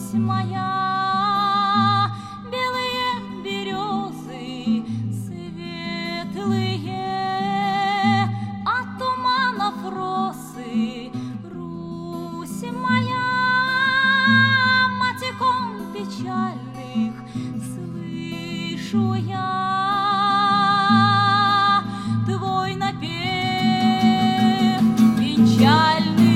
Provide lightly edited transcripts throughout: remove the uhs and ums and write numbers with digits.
Русь моя, белые березы светлые, от туманов росы. Русь моя, мать икон печальных, слышу я твой напев печальный.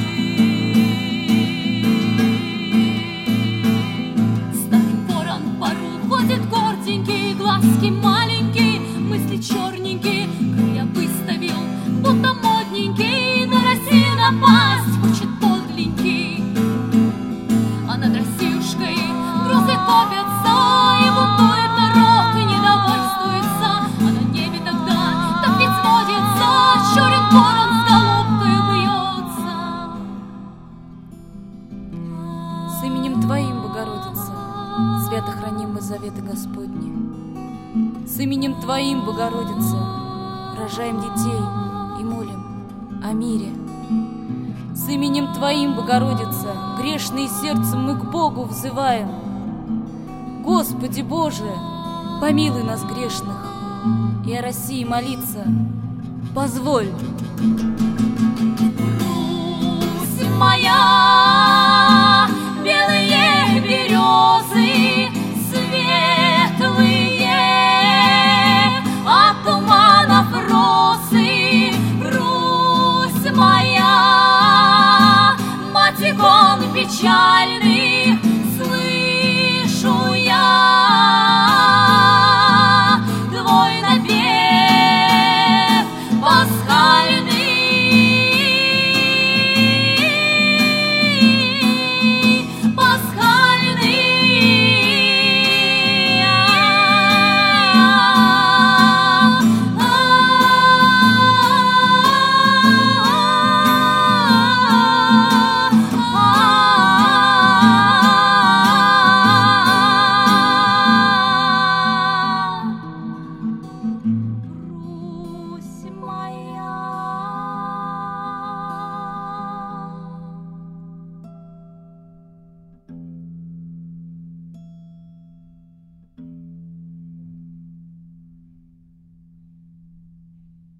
Старый ворон в пару ходит горденький, глазки маленькие, мысли черненькие, крылья выставил, будто модненький, на Россию напасть хочет подленький. А над Россиюшкой грозы копятся, и бунтует народ, и недовольствуется. А на небе тогда так ведь сводится, черен ворон с голубкой бьется. С именем Твоим, Богородица, свято храним мы заветы Господни. С именем Твоим, Богородица, рожаем детей и молим о мире. С именем Твоим, Богородица, грешные сердцем мы к Богу взываем. Господи Боже, помилуй нас грешных, и о России молиться позволь. Русь моя, белые березы светлые, от туманов росы. Русь моя, мать икон печальных,